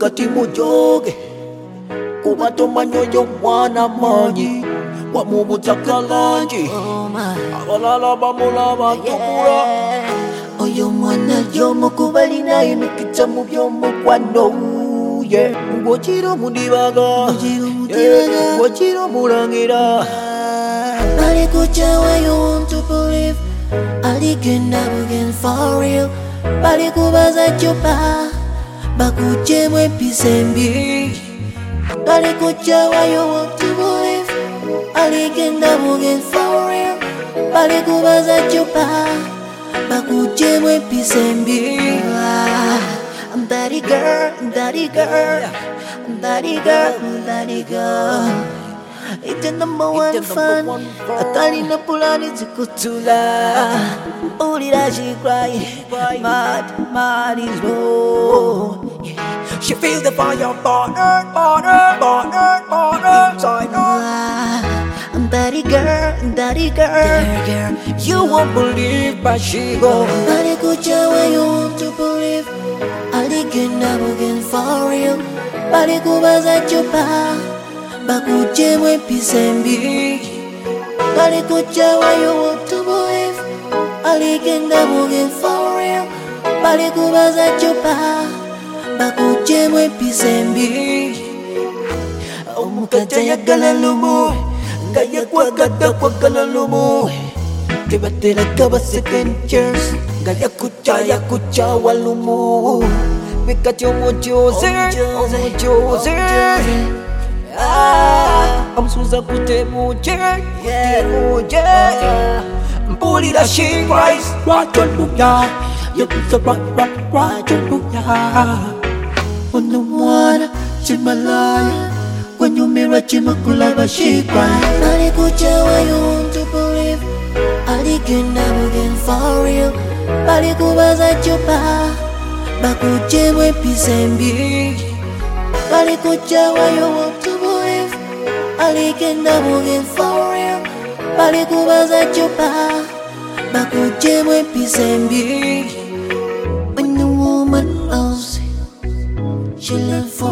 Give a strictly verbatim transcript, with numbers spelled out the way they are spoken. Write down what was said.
kati mujoge kuba tomanyi oyo mwana manyi wamubutaka langi abalala bamulaba tukula oyo mwana yomukubalina emikita mu byomukwano ng'okira mundibaga ng'okira mulangira balikujawa you want to believe aligenda bugen for real balikubaza chupa bakujemu empisa embi balikujawa you want to believe aligenda bugen for real balikubaza chupa bakujemu empisa embi I'm daddy girl, I'm daddy girl, I'm daddy girl, I'm daddy girl. It's the number one fan. Atalina pulani zikutula. Ulira she cry, mad, mad is wrong. She feel the fire burn, burn, burn, burn inside her. I'm daddy girl, I'm daddy girl, girl, girl. You won't believe, but she go. Daddy kucha where you want to believe. Aligenda bugen for real. Bali kubaza chupa bakujemu empisa embi balikujawa you want to believe aligenda bugen for real bali kubaza chupa bakujemu empisa embi omukaja yagala lumu nga yakwagada kwagala lumu tebatereka ba second chance nga yakucha yakucha walumu bikati omujoze omujoze amusuza kutemuje kutemuje mpulira she cries right on luya yakuza right right right on luya on the one chimalaya when you mirror chimakulaba she cries balikujawa you want to believe aligenda bugen for real balikubaza chupa bakujemu empisa embi balikujawa you want to believe aligenda bugen for real balikubaza chupa bakujemu empisa embi when the woman loves you she live for